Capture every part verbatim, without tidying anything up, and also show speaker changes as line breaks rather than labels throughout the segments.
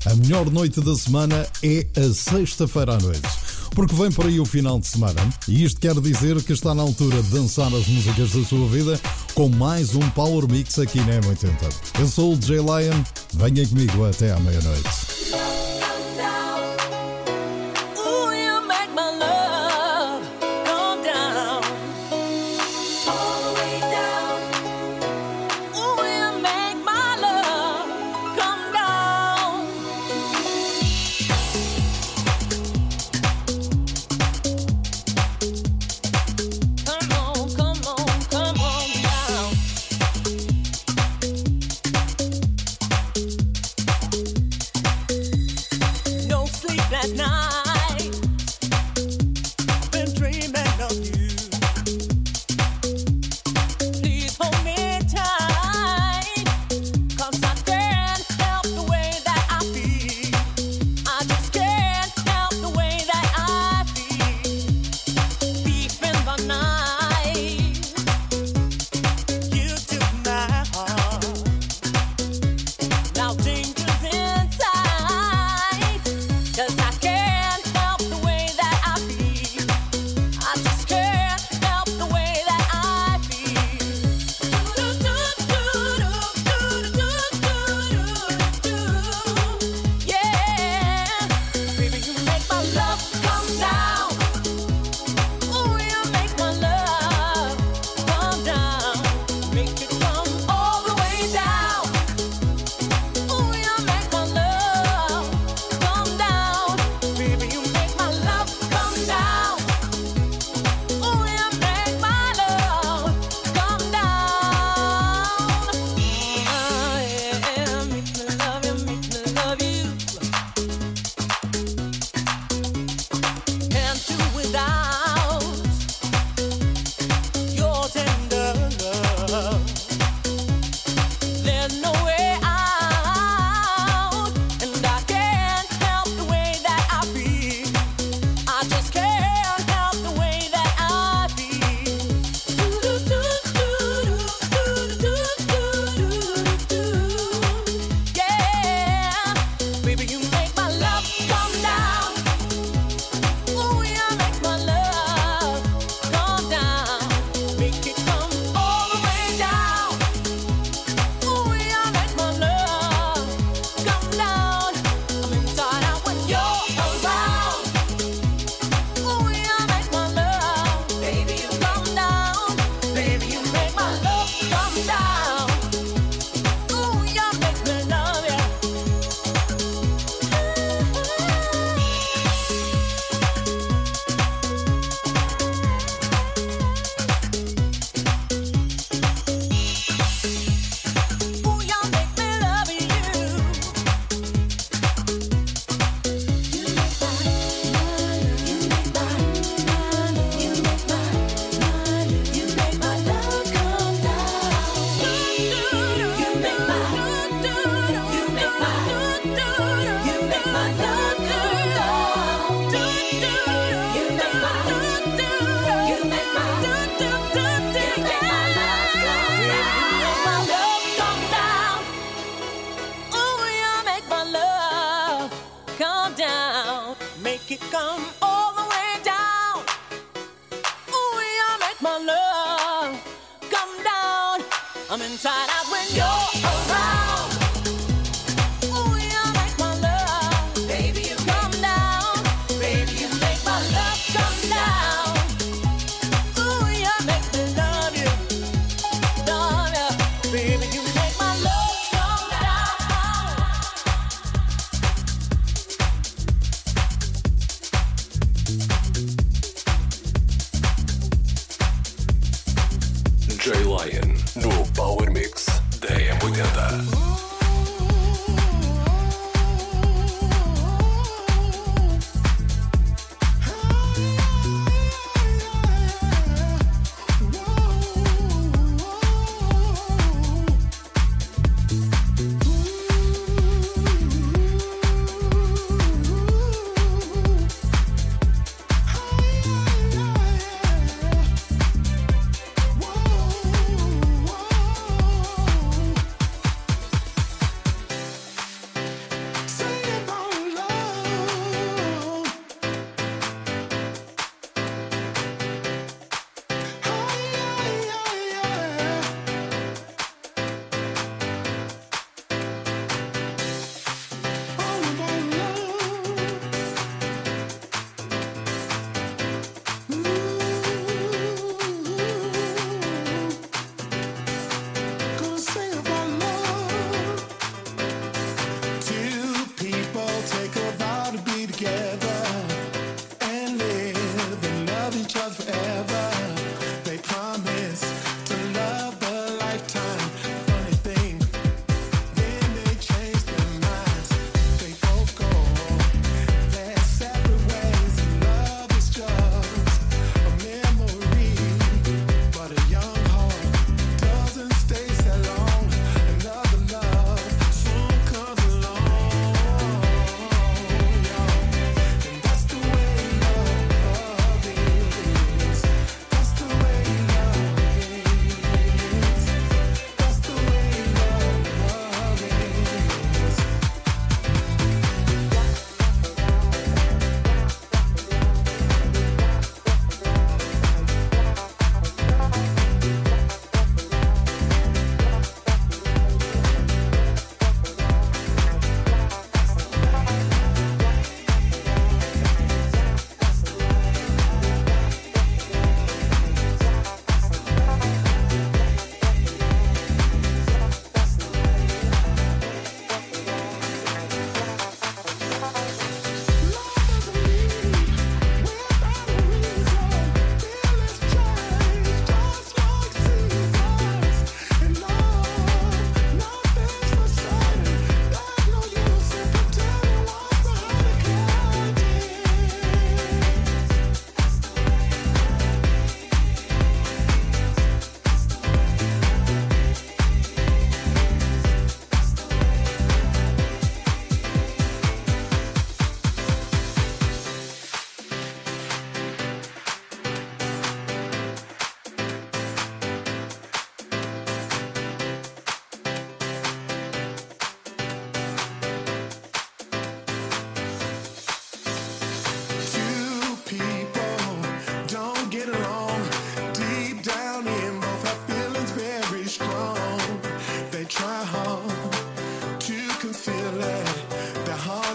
A melhor noite da semana é a sexta-feira à noite, porque vem por aí o final de semana e isto quer dizer que está na altura de dançar as músicas da sua vida com mais um Power Mix aqui na M oitenta. Eu sou o D J Lion, venha comigo até à meia-noite.
D J Lion no Power Mix.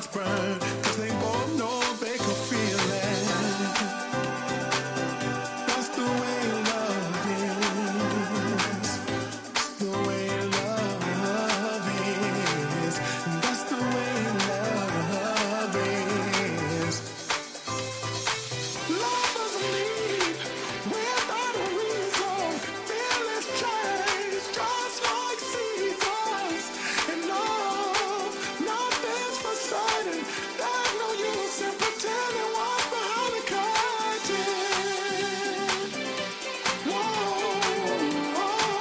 burn, cause they both know they can feel it. That's the way love is. That's the way love is. That's the way love is. Love doesn't leave without a reason. Feelings change just like seasons. And love, nothing's for certain. There's no use in pretending what's behind the curtain. Whoa,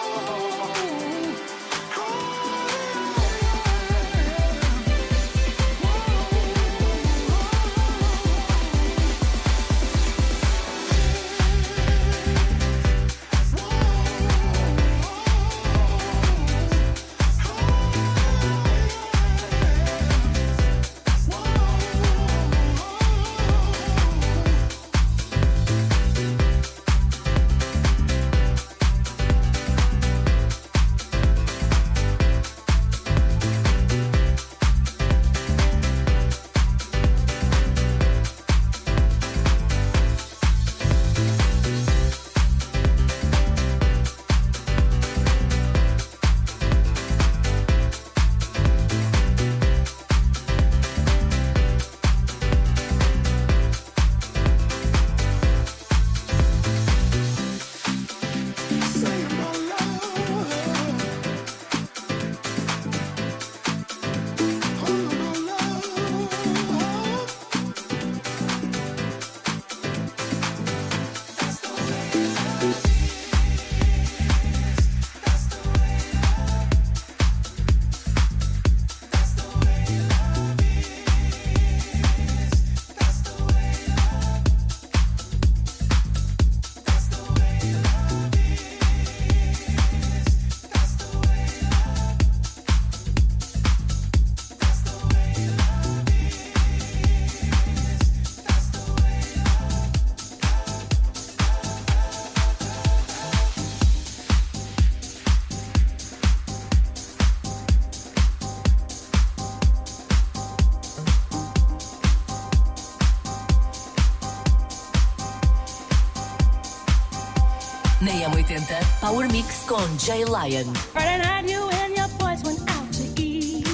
Na M oitenta, Power Mix com Jay Lion.
Friday night you and your boys went out to eat.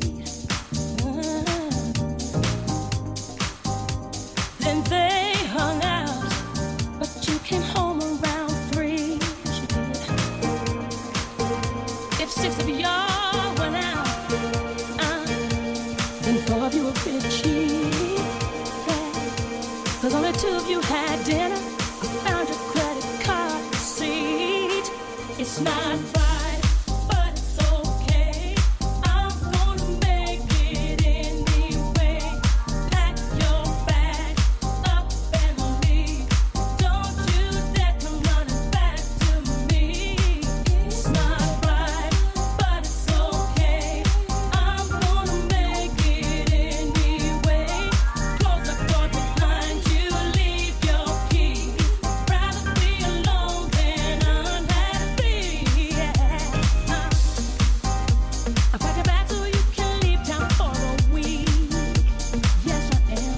Uh, then they hung out, but you came home around three. Yes, you did. If six of y'all went out, uh, then four of you were a bit cheap. Yeah. Cause only two of you had dinner. I found your credit card receipt. It's not right, but it's okay. I'm gonna make it anyway. Pack your bag up and leave. Don't you dare come running back to me. It's not right, but it's okay. I'm gonna make it anyway. Close the door behind you, leave your key. Rather be alone than unhappy. Yeah. I pack it back so you can leave town for a week. Yes, I am.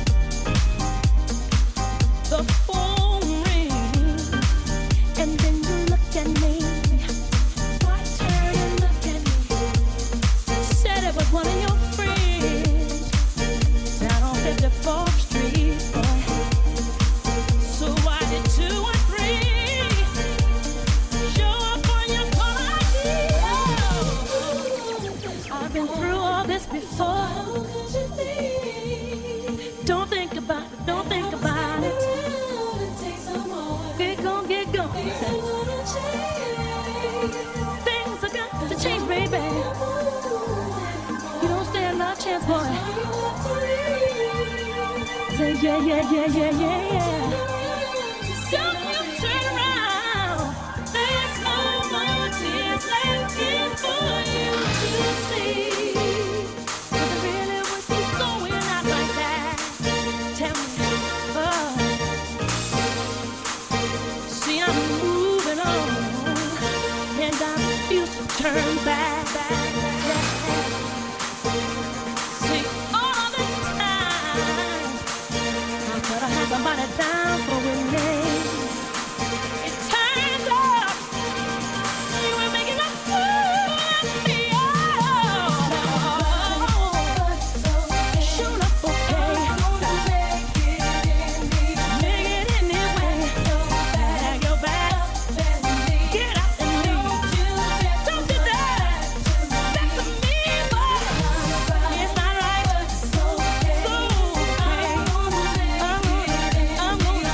The phone rings, and then you look at me. Why turn and look at me? Said it was one of your friends down on fifty-fourth Street, boy. So why did two or three show up on your call I D? I've been through all this before. Don't think about it, don't think about it. Get gone, get gone. Things are got to change, baby. You don't stand no chance, boy. Say yeah, yeah, yeah, yeah, yeah, yeah. Don't you turn around. There's no more tears left here for you to see. Was it really worth you going out like that? Tell me. Oh. See, I'm moving on, and I refuse to turn back. See, all of party down for winning. It turns out you were making a fool of me. Oh, sure enough, okay. Make it anyway. Pack your bags, get out and leave. Don't do that. That's a me, boy. It's not right. So okay. I'm gonna, I'm gonna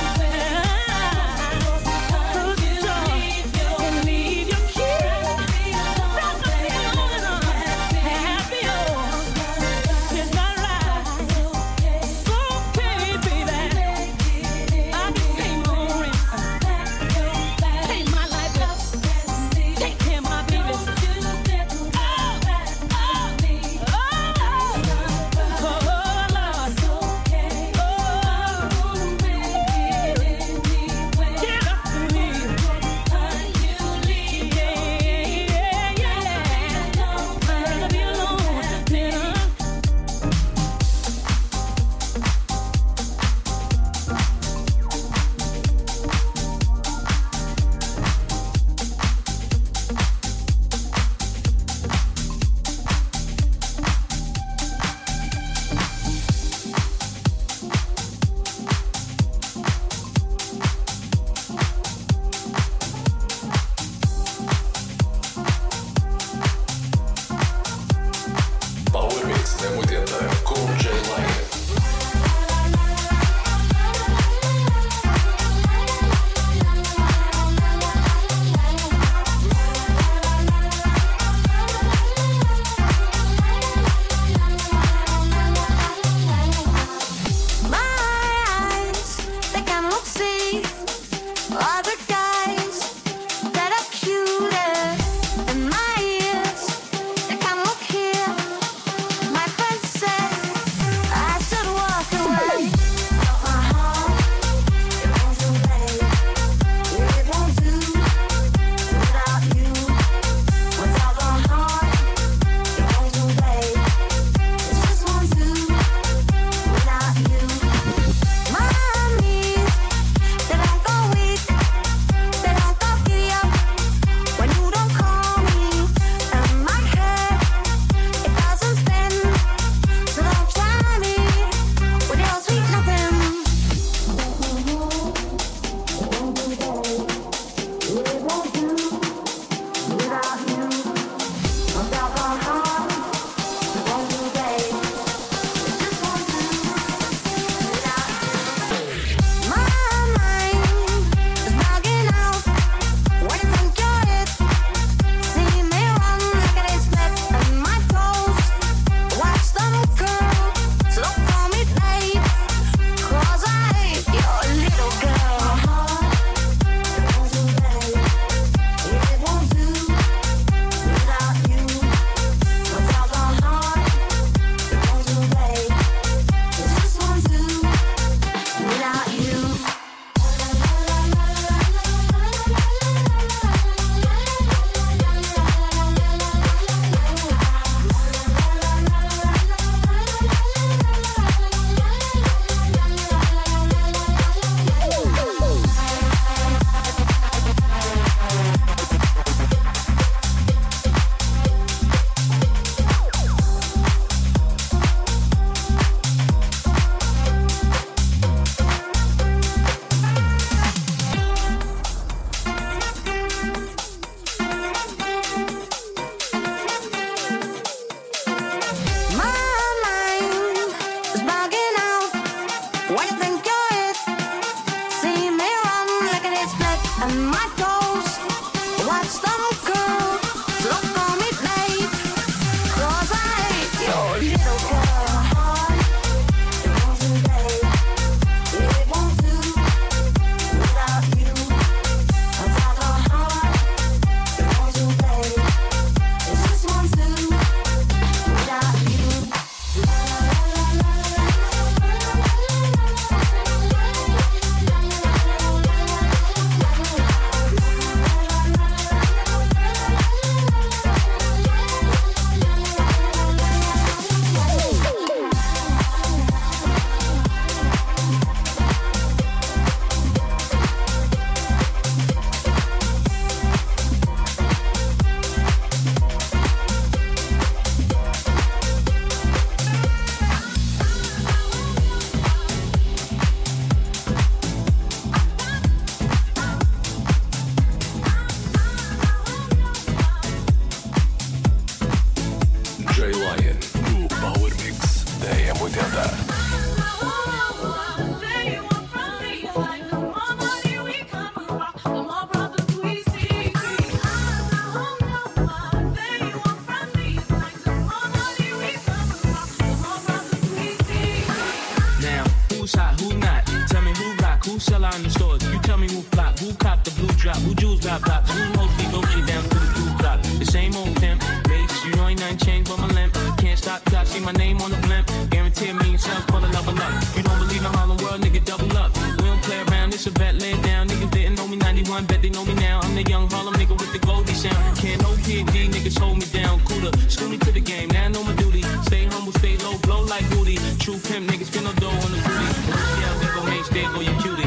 Who's hot, who not? Tell me who rock, who sell out in the stores. You tell me who flop, who cop the blue drop, who jewels got pops, who mostly Gucci down to the blue flop. The same old pimp, mates, you know ain't nothing changed but my limp. Can't stop till I see my name on the blimp. Guarantee me yourself for the level up. You don't believe in Harlem World, nigga, double up. We don't play around, it's a bet, lay it down. Niggas didn't know me ninety-one, bet they know me now. I'm the young Harlem nigga with the Goldie sound. Can't no P and D, niggas hold me down. Cooler, screw me to the game, now I know my duty. Stay humble, stay low, blow like booty. True pimp, niggas spin no dough on the booty. Yeah, there go main, there go your cutie.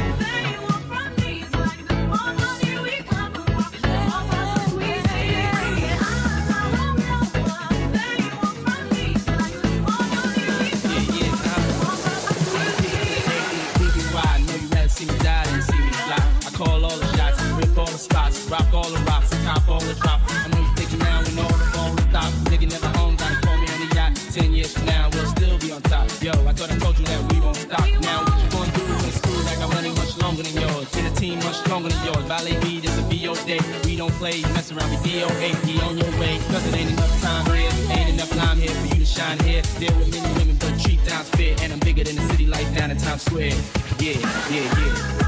Call all the shots, rip all the spots, rock all the rocks, cop all the drops. I know you thinking now when all the phone stops. Nigga never home, gotta call me on the yacht. Ten years from now, we'll still be on top. Yo, I thought I told you that we won't stop. Now what you gonna do in school? I got money much longer than yours. Get a team much stronger than yours. Valet beat is a V O day. We don't play, mess around with D O A. Be on your way, cause it ain't enough time here. Ain't enough time here for you to shine here. Deal with many women, but treat times fair. And I'm bigger than the city lights down in Times Square. Yeah, yeah, yeah.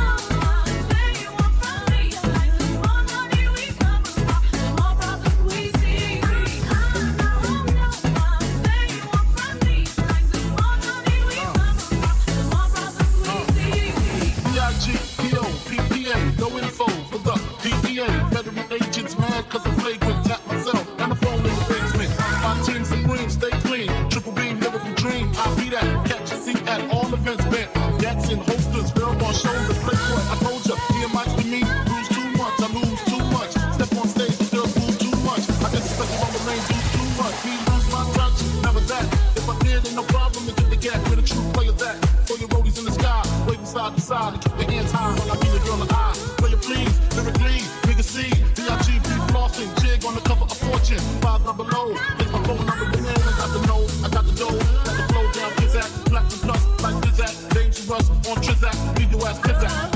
Agents mad cause I'm flagrant, tap myself, and the phone in the basement. My team supreme, stay clean, triple beam, lyrical dream. I be that, catch a seat at all events bent. Gats in holsters, girl on shoulders, play for it. I told ya, he and Mike's with me, lose too much, I lose too much. Step on stage, the girl lose too much. I disrespect you on the lane, do too much. Me lose my touch, never that. If I did, ain't no problem to get the gap where the true player's at. Throw your roadies in the sky, waving side to side, and keep your hands high while I give the girl an eye. Player please, lyrically, nigga see. Flossing, jig on the cover of Fortune, five number low. It's my phone number, the man, I got the know, I got the dough, got the flow down, Kizak, black and plus, like Kizak, dangerous on Trizak, leave your ass Kizak.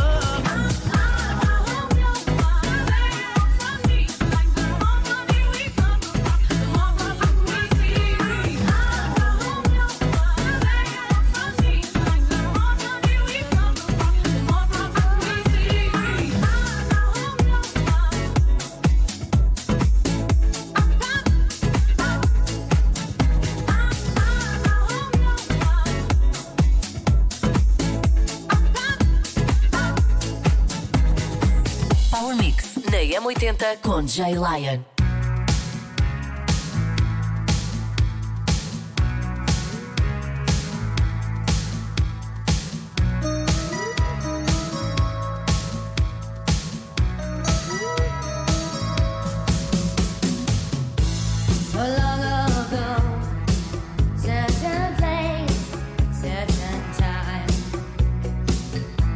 M oitenta com Jay Lion.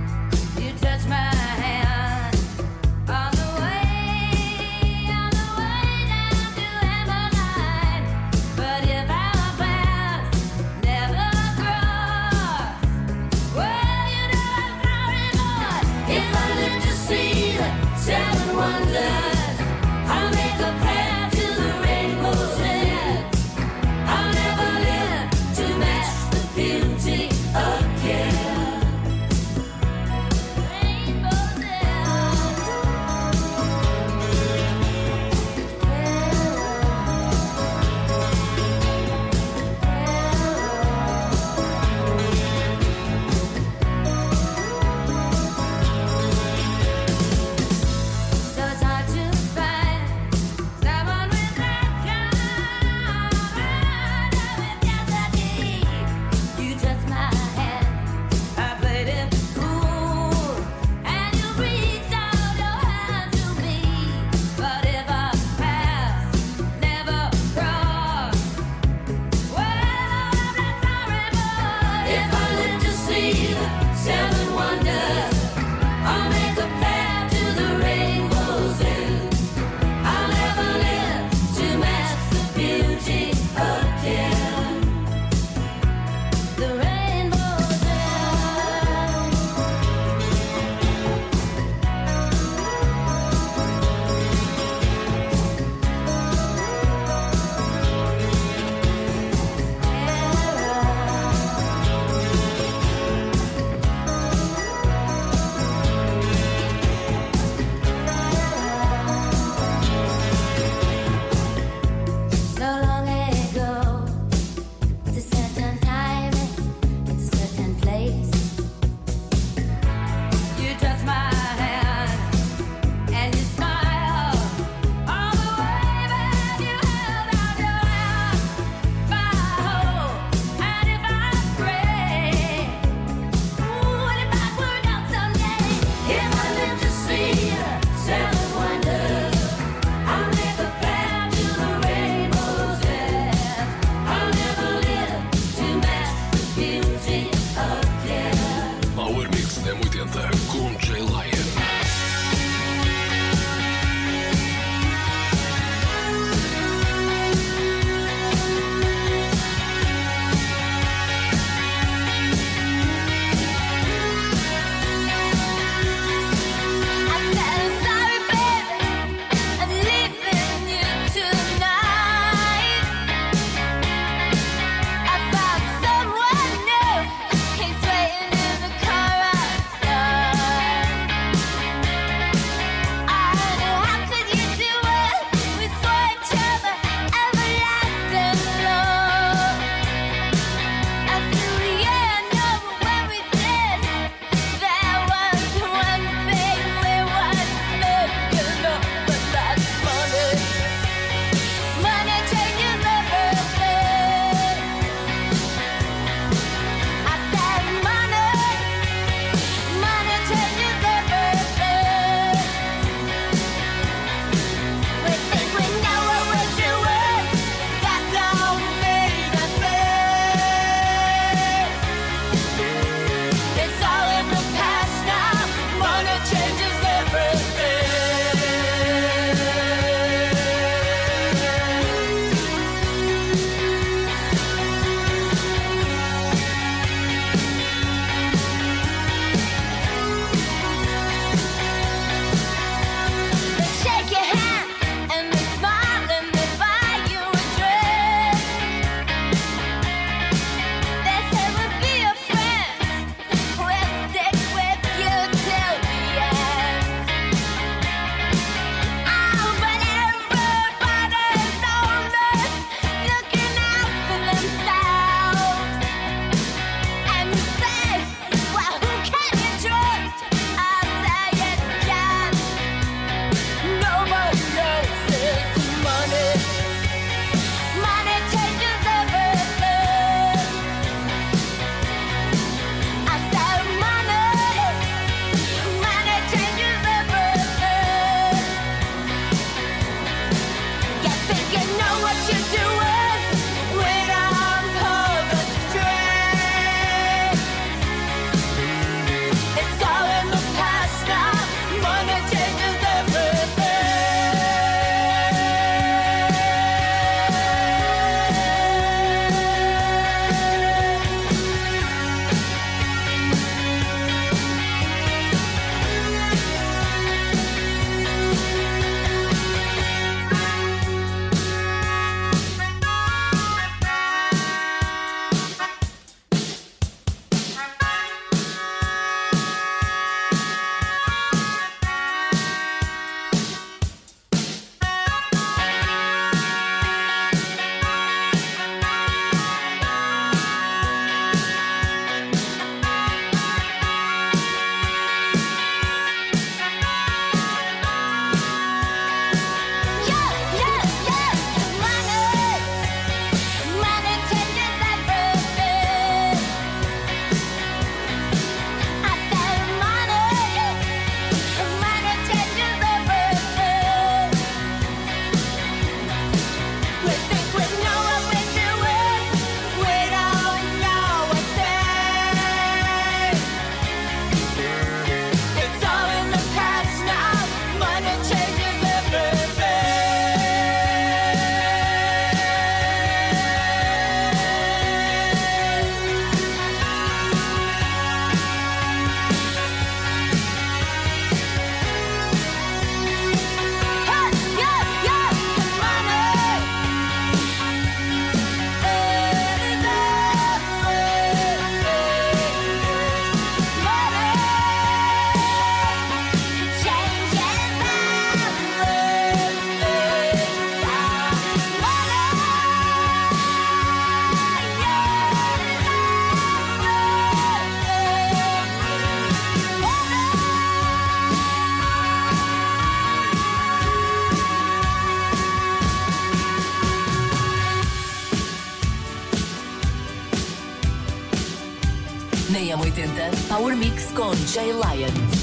Touch my hand on the way, on the way.
Na M oitenta, Power Mix com Jay Lion.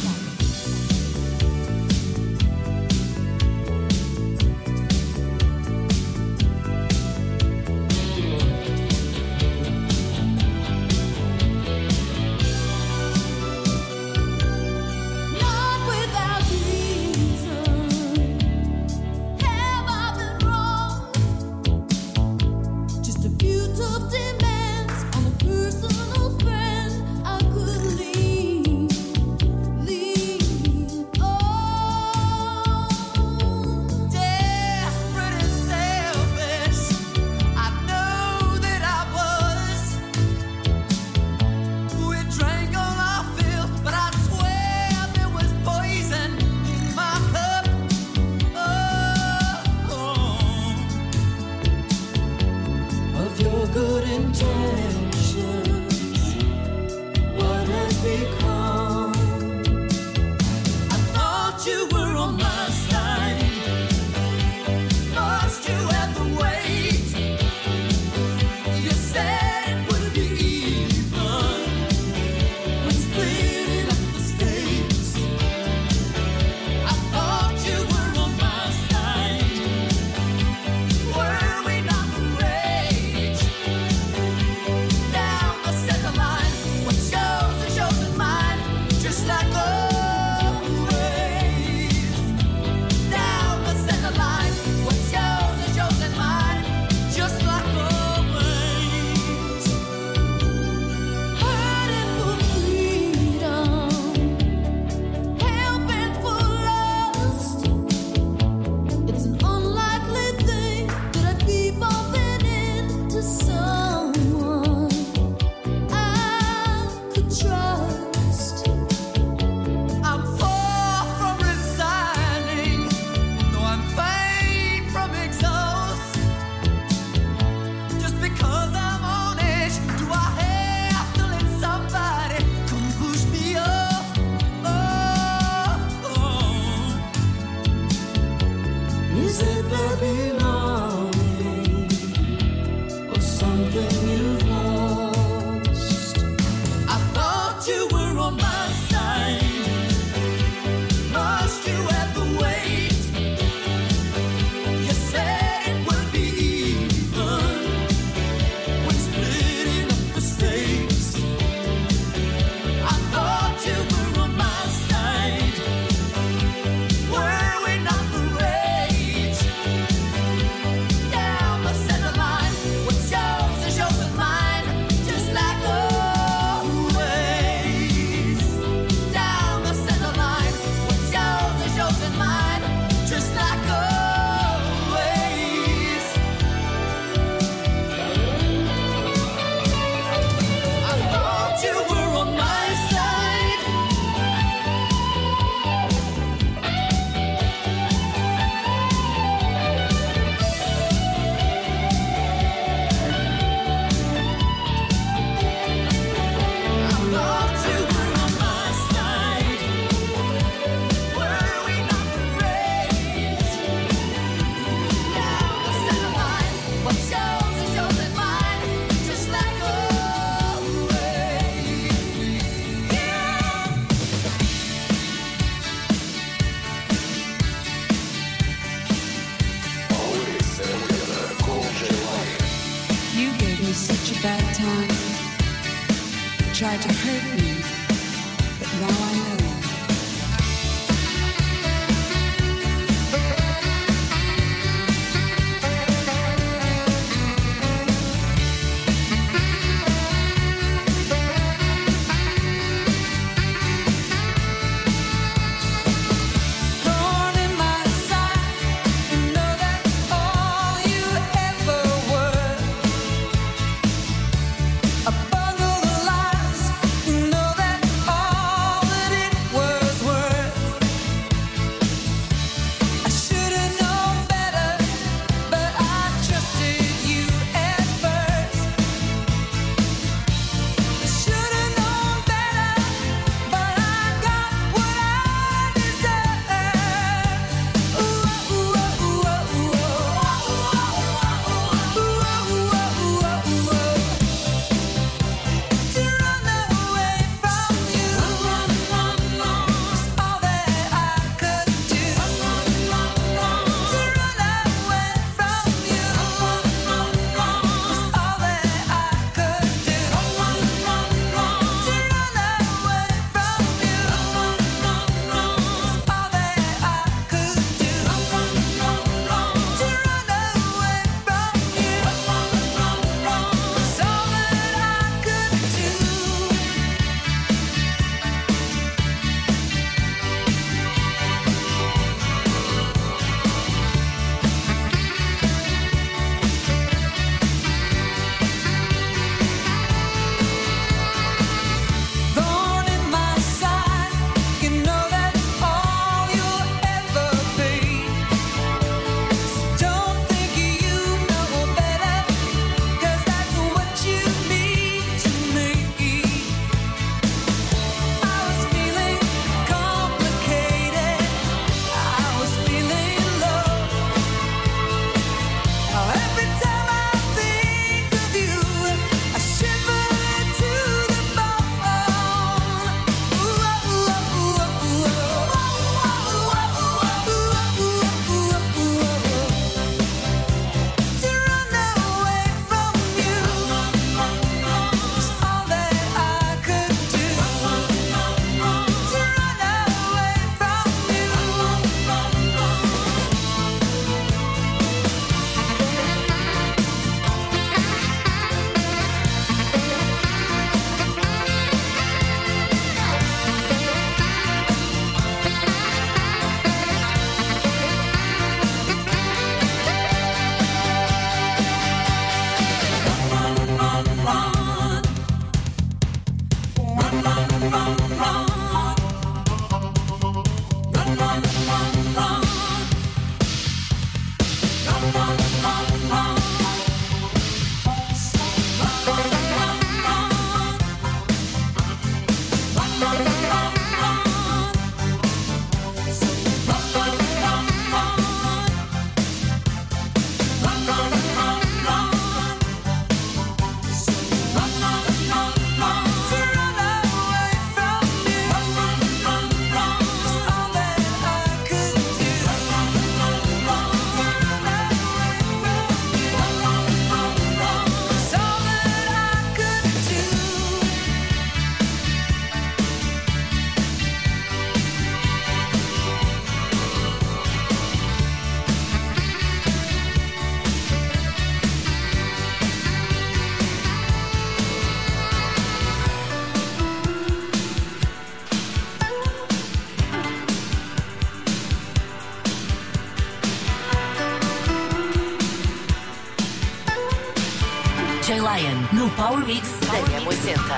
A bundle of lies, you know that all that it
Jay Lion no Power Mix da M oitenta.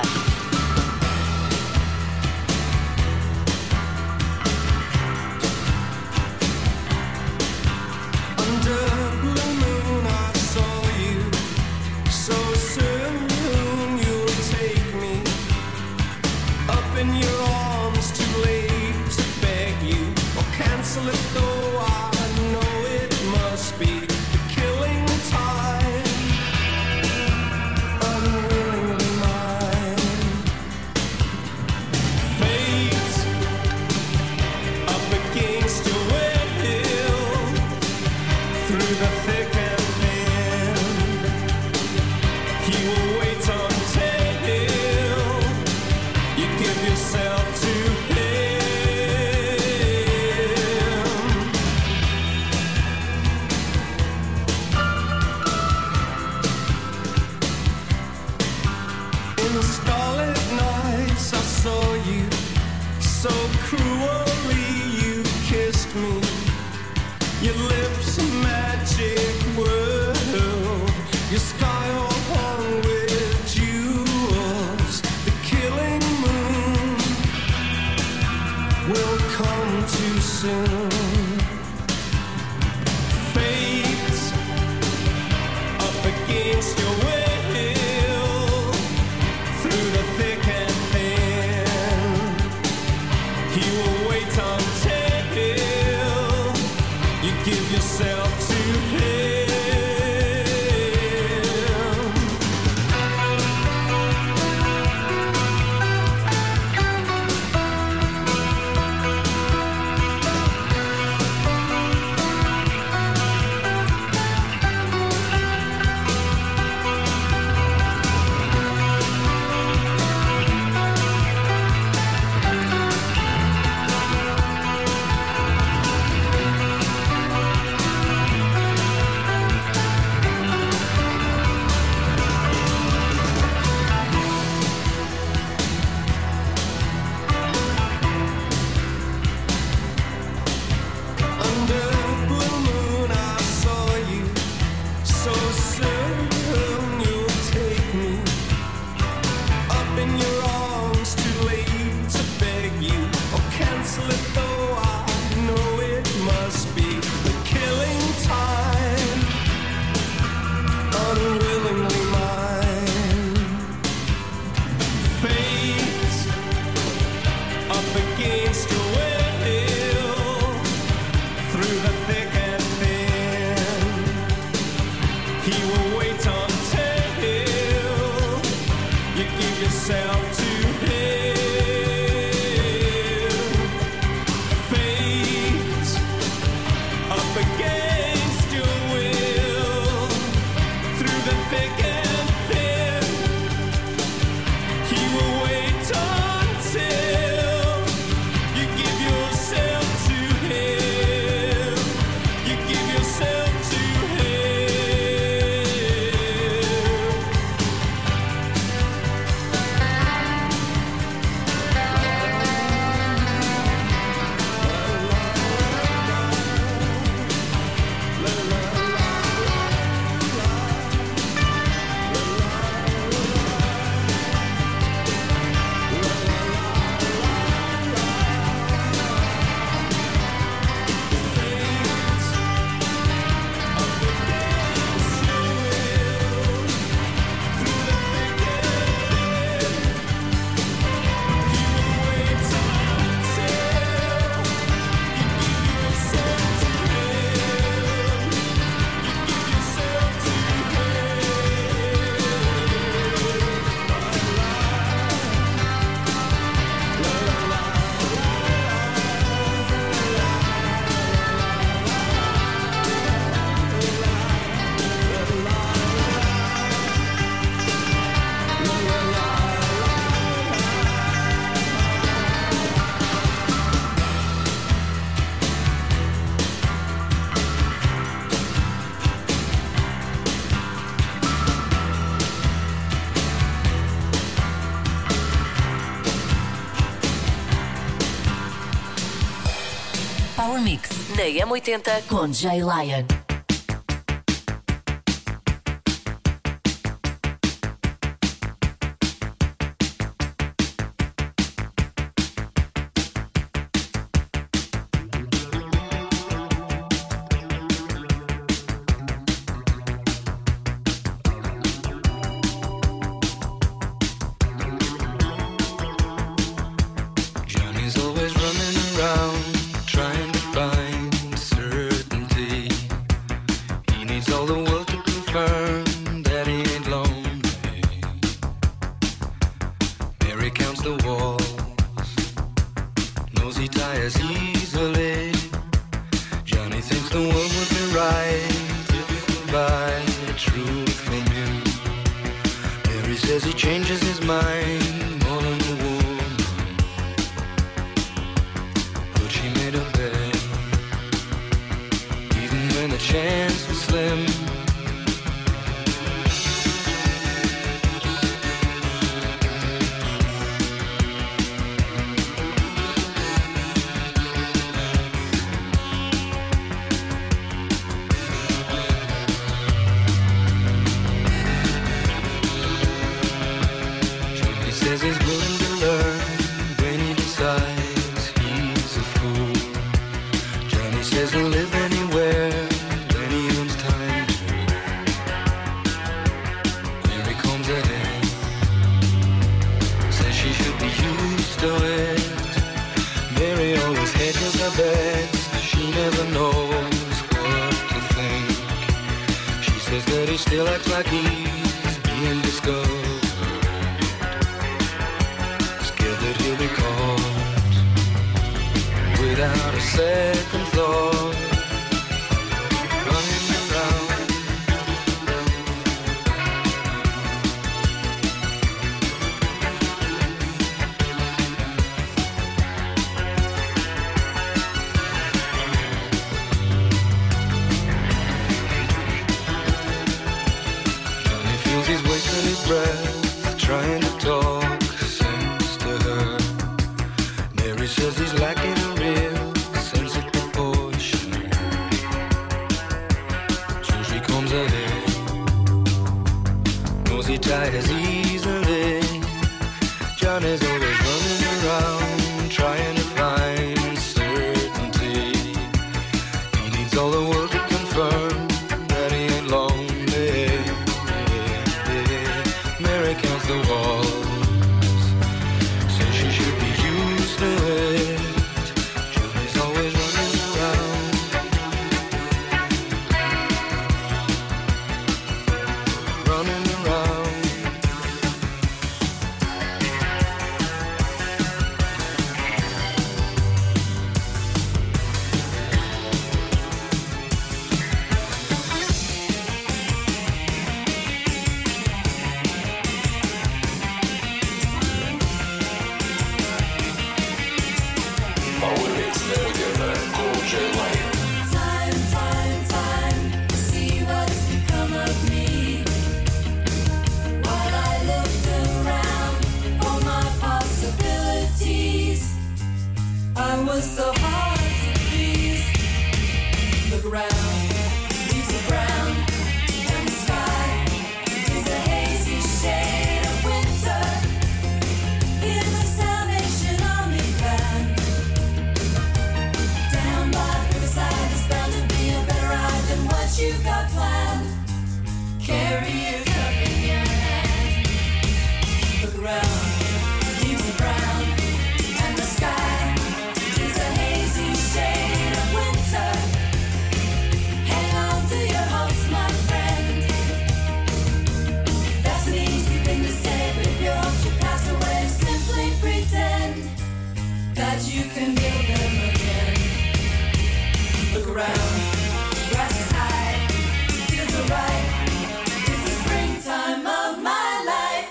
Power Mix na M oitenta com Jay Lion.
Johnny's always running around trying to find certainty. He needs all the world to confirm that he ain't lonely. Mary counts the walls, knows he tires easily. Johnny thinks the world would be right if he could buy the truth from him. Mary says he changes his mind more than the woman. But she made a bet, even when the chance was slim. Johnny says he's willing to learn when he decides he's a fool. Johnny says he'll live anywhere when he owns time to. Mary comes ahead, says she should be used to it. Mary always hedges her bets, she never knows what to think. She says that he still acts like he's being discovered, scared that he'll be caught without a second thought. Running around, Johnny feels he's wasting his breath trying to talk sense to her. Mary says he's lacking a real sense of proportion. So she comes ahead, knows he tires easily. Johnny's always running around trying to find certainty. He needs all the world to confirm that he ain't lonely. Mary counts the walls, says she should be used to it. Johnny's always running around, running around.
Time, time, time, see what's become of me. While I looked around for my possibilities, I was so hard to please. Look around, leaves are brown, and the sky is a hazy shade of winter. In the Salvation Army band. Down by the riverside, it's bound to be a better ride than what you've got planned. Carry your cup in your hand. Look around, leaves are brown, and the sky is a hazy shade of winter. Hang on to your hopes, my friend. That's an easy thing to say, but if your hopes should pass away, simply pretend that you can build them again. Look around, grass is high, feels alright. It's the springtime of my life.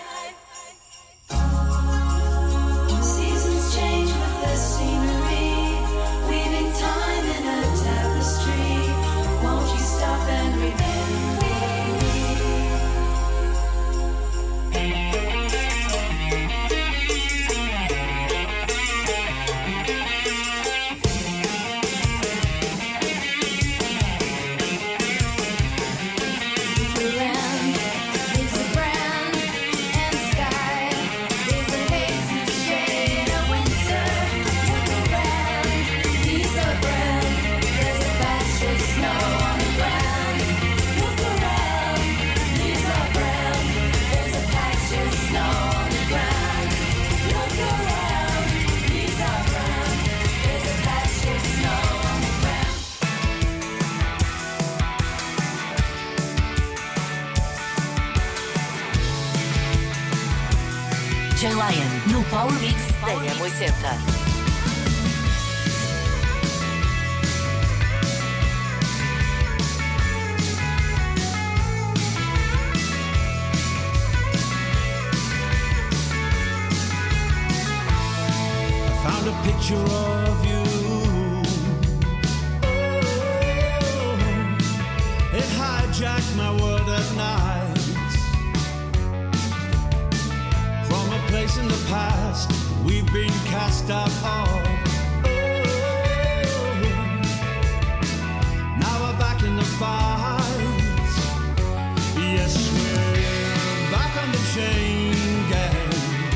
Seasons change with the scenery, weaving time in a tapestry. Won't you stop and remember me?
Lion no Power Mix da M oitenta.
Found a picture of you. Oh, it hijacked my world at night. From a place in the past we've been cast out of. Oh, now we're back in the fight. Yes, we're back on the chain gang.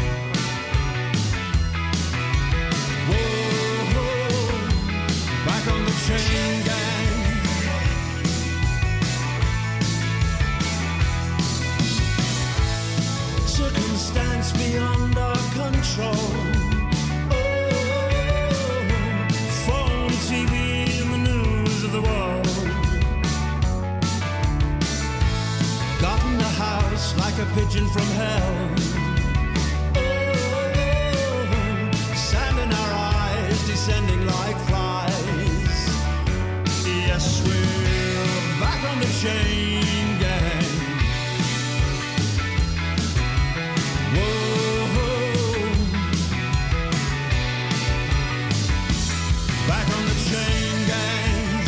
Back on the chain gang. Circumstance beyond our control. Oh, phone, T V, and the news of the world. Got in the house like a pigeon from hell. Oh, sand in our eyes descending like flies. Yes, we're back on the chain gang. Whoa, back on the chain gang.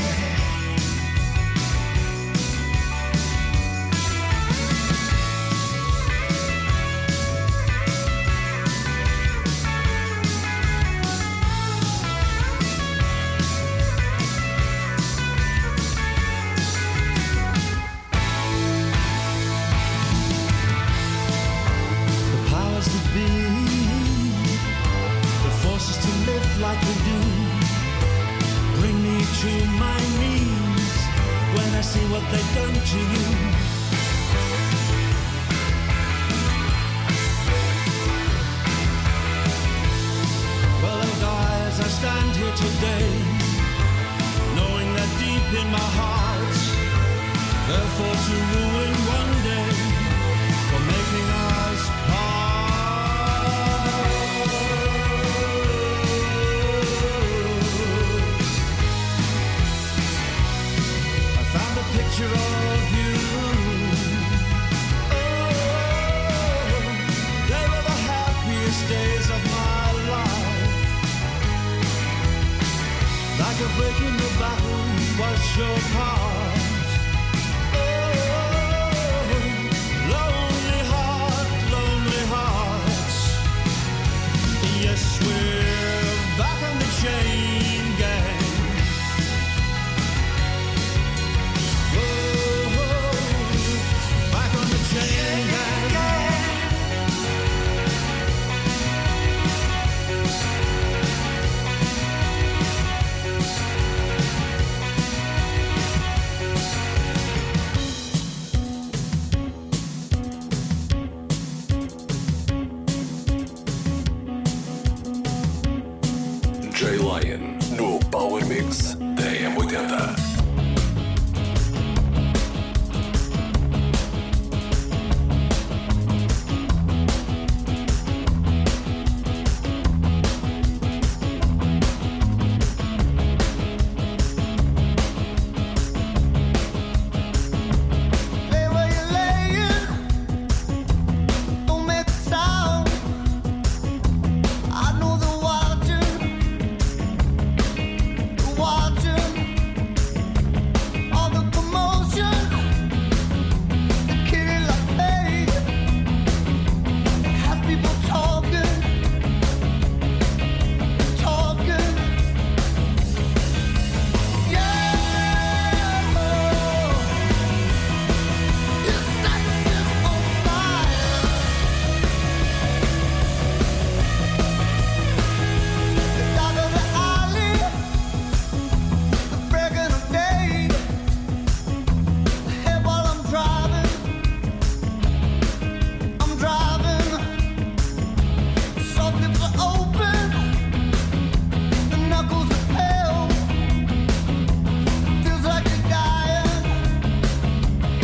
Like we do, bring me to my knees when I see what they've done to you. Well, I'll die as I stand here today, knowing that deep in my heart they'll fall to ruin one day for making us part. Picture of you. Oh, they were the happiest days of my life. Like a break in the battle was your part. Oh, lonely heart, lonely hearts. Yes, we're back on the chain gang.
Jay Lion no Power Mix da M oitenta.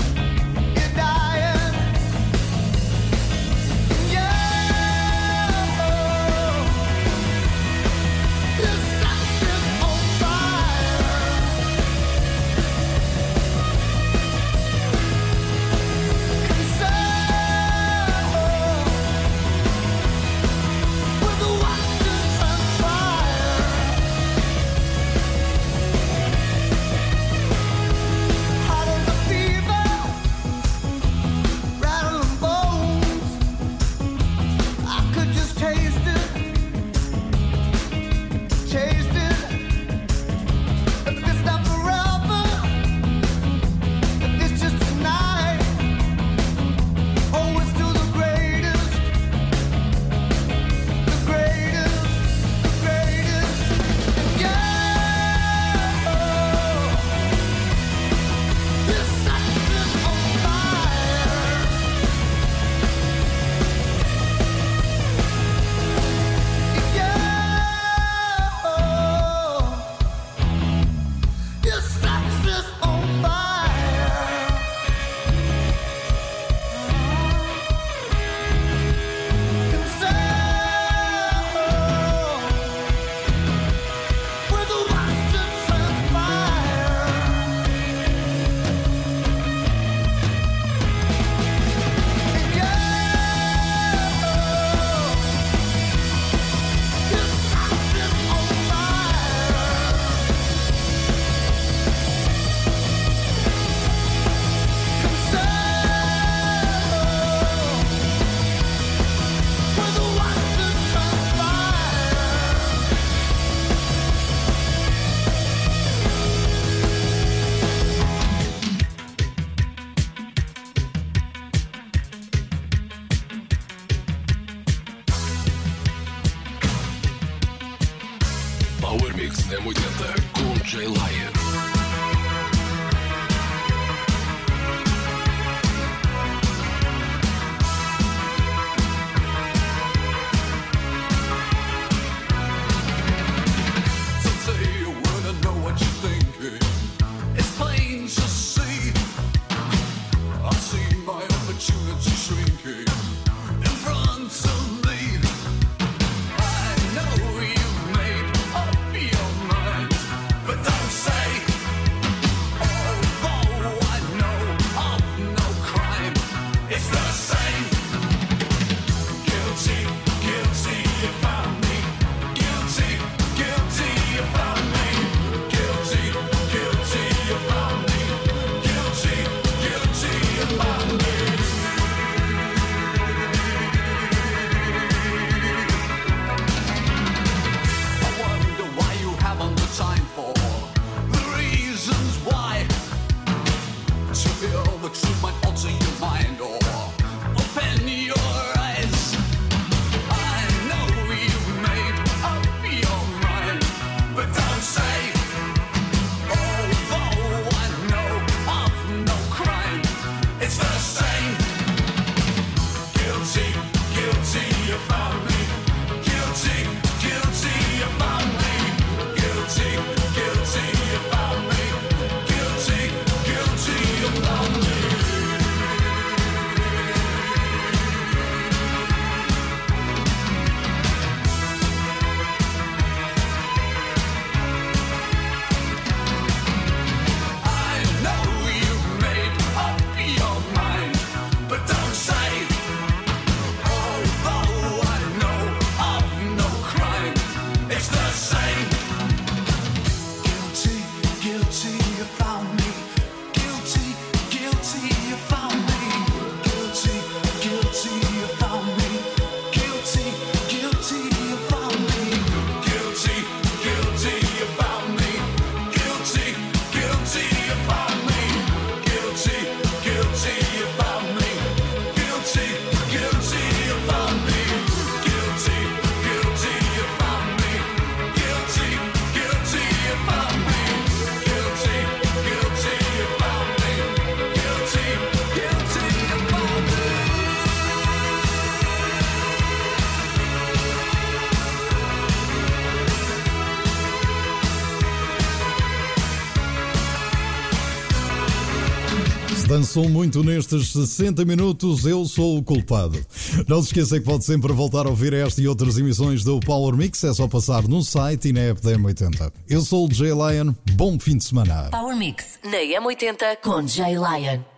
Yeah.
Power Mix da M oitenta com Jay Lion.
Dançou muito nestes sessenta minutos, eu sou o culpado. Não se esqueça que pode sempre voltar a ouvir esta e outras emissões do Power Mix, é só passar no site e na app da M oitenta. Eu sou o Jay Lion, bom fim de semana.
Power Mix na M oitenta com Jay Lion.